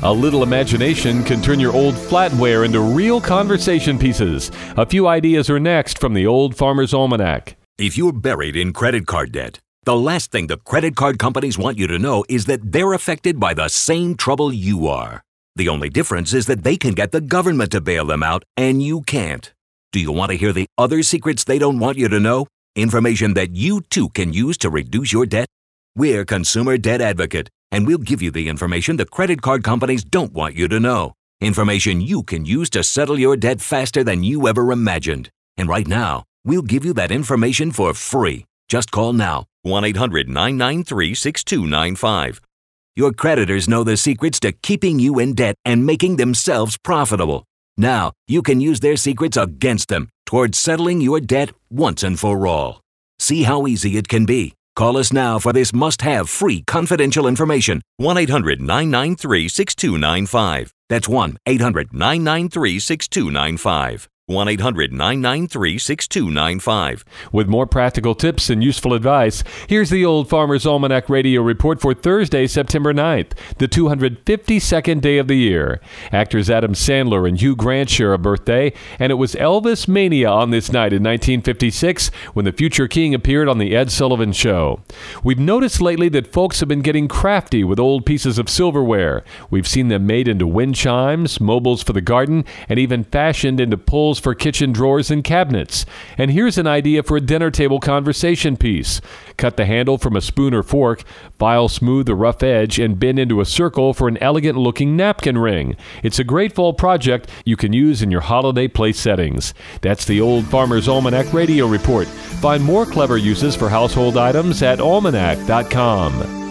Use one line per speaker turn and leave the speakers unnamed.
A little imagination can turn your old flatware into real conversation pieces. A few ideas are next from the Old Farmer's Almanac.
If you're buried in credit card debt, the last thing the credit card companies want you to know is that they're affected by the same trouble you are. The only difference is that they can get the government to bail them out, and you can't. Do you want to hear the other secrets they don't want you to know? Information that you too can use to reduce your debt? We're Consumer Debt Advocate, and we'll give you the information the credit card companies don't want you to know. Information you can use to settle your debt faster than you ever imagined. And right now, we'll give you that information for free. Just call now, 1-800-993-6295. Your creditors know the secrets to keeping you in debt and making themselves profitable. Now, you can use their secrets against them towards settling your debt once and for all. See how easy it can be. Call us now for this must-have free confidential information. 1-800-993-6295. That's 1-800-993-6295. 1-800-993-6295.
With more practical tips and useful advice, here's the Old Farmer's Almanac Radio Report for Thursday, September 9th, the 252nd day of the year. Actors Adam Sandler and Hugh Grant share a birthday, and it was Elvis Mania on this night in 1956 when the future king appeared on The Ed Sullivan Show. We've noticed lately that folks have been getting crafty with old pieces of silverware. We've seen them made into wind chimes, mobiles for the garden, and even fashioned into pulls for kitchen drawers and cabinets. And here's an idea for a dinner table conversation piece. Cut the handle from a spoon or fork, file smooth the rough edge, and bend into a circle for an elegant-looking napkin ring. It's a great fall project you can use in your holiday place settings. That's the Old Farmer's Almanac Radio Report. Find more clever uses for household items at almanac.com.